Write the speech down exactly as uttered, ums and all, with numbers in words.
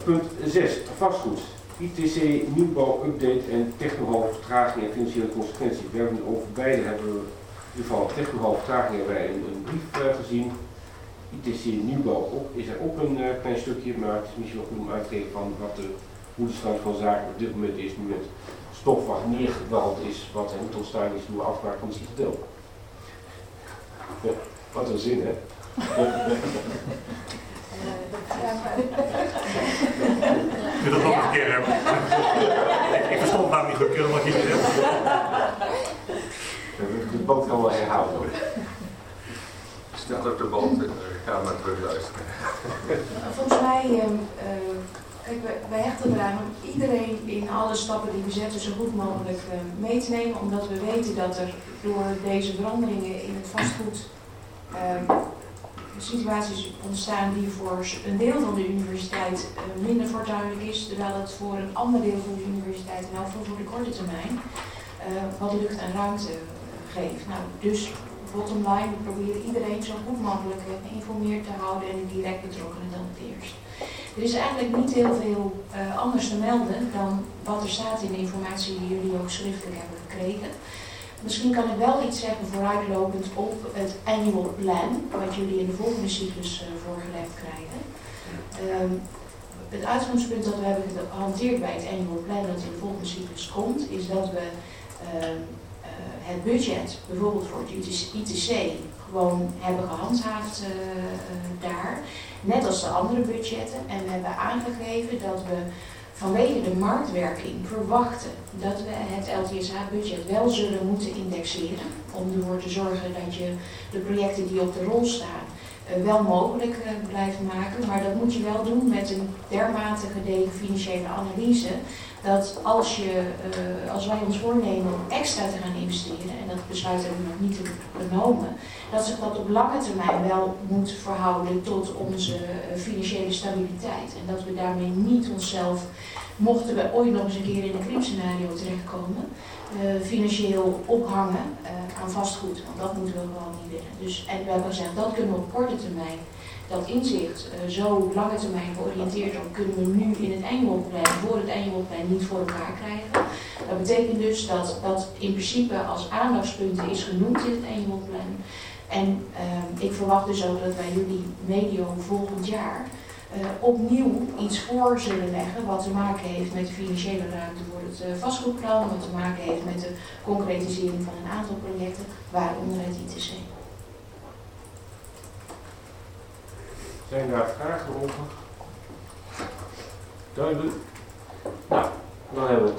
punt zes, vastgoed. I T C, nieuwbouw, update en technohal vertraging en financiële consequenties. We hebben over beide hebben we, in ieder geval technohal vertraging hebben wij een, een brief uh, gezien. I T C nieuwbouw ook, is er ook een uh, klein stukje, maar het is misschien nog genoeg om uit te geven van wat de, hoe de stand van zaken op dit moment is, nu met stof wat neergedald is, wat er niet ontstaan is door afspraak van de citadel. Ja, wat een zin, hè? Kun je dat nog een keer hebben? ik, ik verstond het nou niet goed, kun je dat nog een keer zeggen? De band kan wel herhaald worden. Stel op de band, ik ga maar terug luisteren. Volgens mij, uh, uh, kijk, wij, wij hechten eraan om iedereen in alle stappen die we zetten zo goed mogelijk uh, mee te nemen, omdat we weten dat er door deze veranderingen in het vastgoed uh, situaties ontstaan die voor een deel van de universiteit uh, minder fortuinlijk is, terwijl het voor een ander deel van de universiteit, en ook voor de korte termijn, uh, wat lucht en ruimte uh, geeft. Nou, dus bottom line, we proberen iedereen zo goed mogelijk uh, geïnformeerd te houden en direct betrokkenen dan het eerst. Er is eigenlijk niet heel veel uh, anders te melden dan wat er staat in de informatie die jullie ook schriftelijk hebben gekregen. Misschien kan ik wel iets zeggen vooruitlopend op het annual plan, wat jullie in de volgende cyclus uh, voorgelegd krijgen. Um, het uitgangspunt dat we hebben gehanteerd bij het annual plan dat in de volgende cyclus komt, is dat we uh, uh, het budget, bijvoorbeeld voor het I T C, gewoon hebben gehandhaafd uh, uh, daar, net als de andere budgetten. En we hebben aangegeven dat we vanwege de marktwerking verwachten dat we het L T S H-budget wel zullen moeten indexeren. Om ervoor te zorgen dat je de projecten die op de rol staan uh, wel mogelijk uh, blijft maken. Maar dat moet je wel doen met een dermate gedegen financiële analyse. Dat als, je, uh, als wij ons voornemen om extra te gaan investeren, en dat besluit hebben we nog niet genomen, dat zich dat op lange termijn wel moet verhouden tot onze uh, financiële stabiliteit. En dat we daarmee niet onszelf, mochten we ooit nog eens een keer in een krimpscenario terechtkomen, uh, financieel ophangen uh, aan vastgoed. Want dat moeten we gewoon niet willen. Dus, en we hebben gezegd, dat kunnen we op korte termijn. Dat inzicht uh, zo lange termijn georiënteerd op kunnen we nu in het annual plan, voor het annual plan niet voor elkaar krijgen. Dat betekent dus dat dat in principe als aandachtspunten is genoemd in het annual plan. En uh, ik verwacht dus ook dat wij jullie medio volgend jaar uh, opnieuw iets voor zullen leggen wat te maken heeft met de financiële ruimte voor het uh, vastgoedplan, wat te maken heeft met de concretisering van een aantal projecten, waaronder het I T C. Zijn daar vragen over? Duidelijk. Nou, dan hebben we